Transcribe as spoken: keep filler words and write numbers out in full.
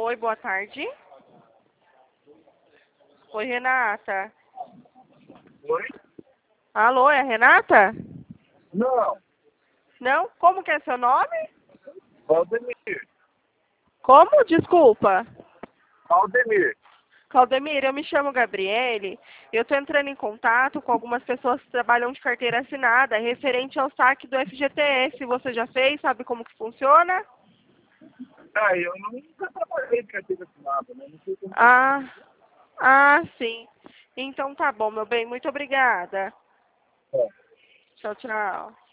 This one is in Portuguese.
Oi, boa tarde. Oi, Renata. Oi? Alô, é a Renata? Não, Não? Como que é seu nome? Valdemir. Como? Desculpa. Valdemir. Claudemir, eu me chamo Gabriele. Eu estou entrando em contato com algumas pessoas que trabalham de carteira assinada referente ao saque do F G T S. Você já fez? Sabe como que funciona? Ah, eu nunca trabalhei com carteira assinada, né? Não sei como que Ah, ah, sim. Então tá bom, meu bem. Muito obrigada. é. Tchau, tchau.